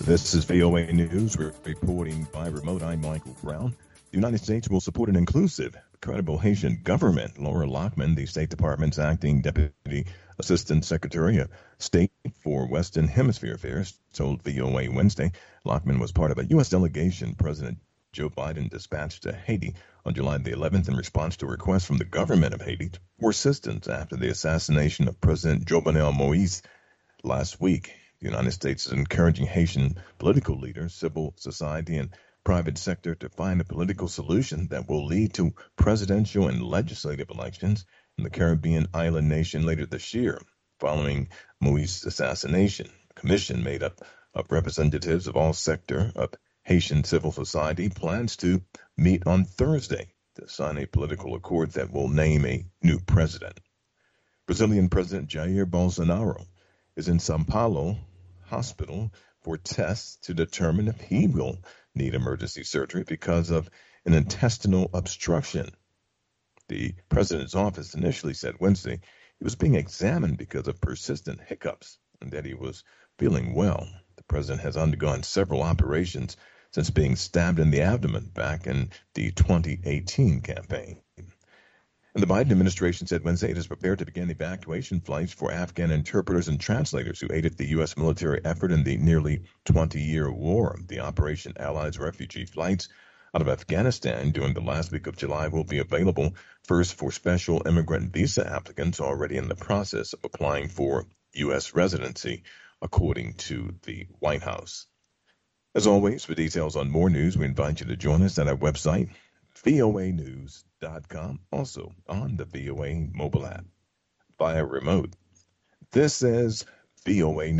This is VOA News. We're reporting by remote. I'm Michael Brown. The United States will support an inclusive, credible Haitian government. Laura Lockman, the State Department's acting Deputy Assistant Secretary of State for Western Hemisphere Affairs, told VOA Wednesday. Lockman was part of a U.S. delegation President Joe Biden dispatched to Haiti on July the 11th in response to a request from the government of Haiti for assistance after the assassination of President Jovenel Moise last week. The United States is encouraging Haitian political leaders, civil society, and private sector to find a political solution that will lead to presidential and legislative elections in the Caribbean island nation later this year. Following Moise's assassination, a commission made up of representatives of all sectors of Haitian civil society plans to meet on Thursday to sign a political accord that will name a new president. Brazilian President Jair Bolsonaro is in Sao Paulo hospital for tests to determine if he will need emergency surgery because of an intestinal obstruction. The president's office initially said Wednesday he was being examined because of persistent hiccups and that he was feeling well. The president has undergone several operations since being stabbed in the abdomen back in the 2018 campaign. And the Biden administration said Wednesday it is prepared to begin evacuation flights for Afghan interpreters and translators who aided the U.S. military effort in the nearly 20-year war. The Operation Allies refugee flights out of Afghanistan during the last week of July will be available first for special immigrant visa applicants already in the process of applying for U.S. residency, according to the White House. As always, for details on more news, we invite you to join us at our website, voanews.com, also on the VOA mobile app via remote. This is VOA News.